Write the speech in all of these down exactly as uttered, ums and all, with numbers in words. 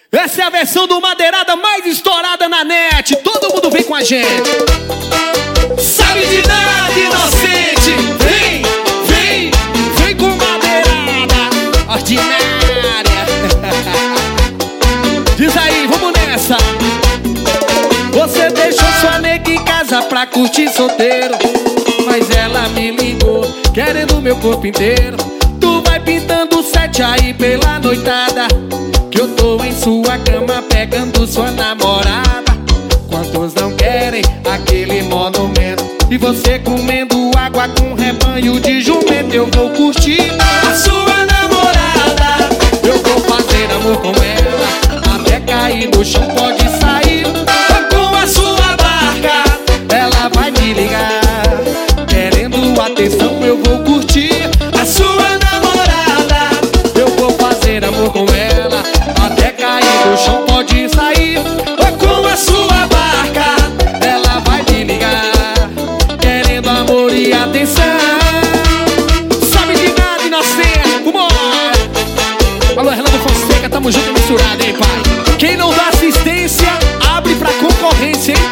Essa é a versão do Madeirada mais estourada na net. Todo mundo vem com a gente. Sabe de nada, inocente. Vem, vem, vem com Madeirada ordinária. Diz aí, vamos nessa. Você deixou sua nega em casa pra curtir solteiro, mas ela me ligou querendo meu corpo inteiro. Tu vai pintando sete aí pela noitada, que eu tô em sua cama pegando sua namorada. Quantos não querem aquele monumento? E você comendo água com rebanho de jumento. Eu vou curtir a sua namorada, eu vou fazer amor com ela até cair no chão, pode sair com a sua barca. Ela vai me ligar querendo atenção, eu vou curtir a sua namorada, eu vou fazer amor com ela até cair no chão, pode sair com a sua barca. Ela vai me ligar querendo amor e atenção. Sabe de nada, inocente, vambora. Alô, Relando Fonseca, tamo junto e misturado, hein, pai? Quem não dá assistência, abre pra concorrência, hein?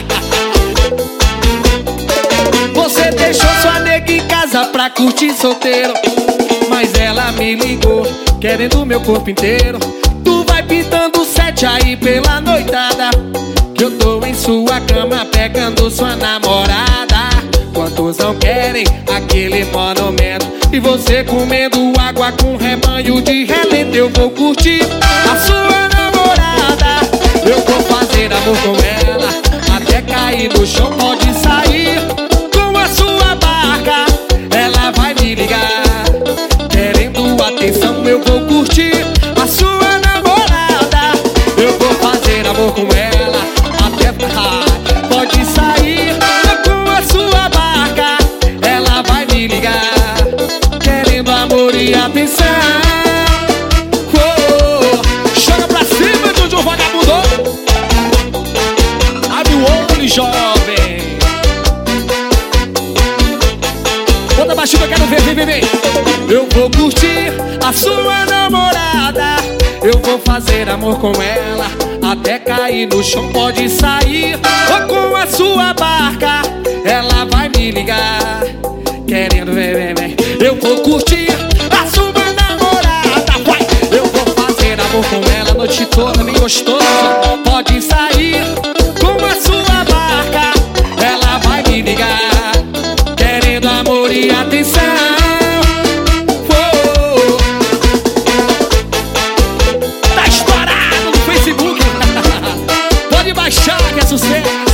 Você deixou sua nega em casa pra curtir solteiro, mas ela me ligou querendo meu corpo inteiro. Tu vai pintando sete aí pela noitada, que eu tô em sua cama pegando sua namorada. Quantos não querem aquele monumento? E você comendo água com rebanho de relento. Eu vou curtir a sua namorada, eu vou fazer amor com ela até cair no chão, pode sair com a sua barca. Ela vai me ligar querendo atenção, eu vou curtir a sua namorada, eu vou fazer amor com ela até ah, pode sair com a sua barca. Ela vai me ligar querendo amor e atenção. Oh, joga pra cima, Jojo Vagabundo. Abre o olho, jovem. Bota baixinho, eu quero ver, vem, vem, vem. Eu vou curtir a sua namorada, eu vou fazer amor com ela até cair no chão, pode sair com a sua barca. Ela vai me ligar querendo ver, vem, vem. Eu vou curtir a sua namorada, vai. Eu vou fazer amor com ela a noite toda, bem gostosa. Pode sair com a sua barca. Ela vai me ligar querendo amor e atenção. Oh, tá estourado no Facebook. Pode baixar que é sucesso.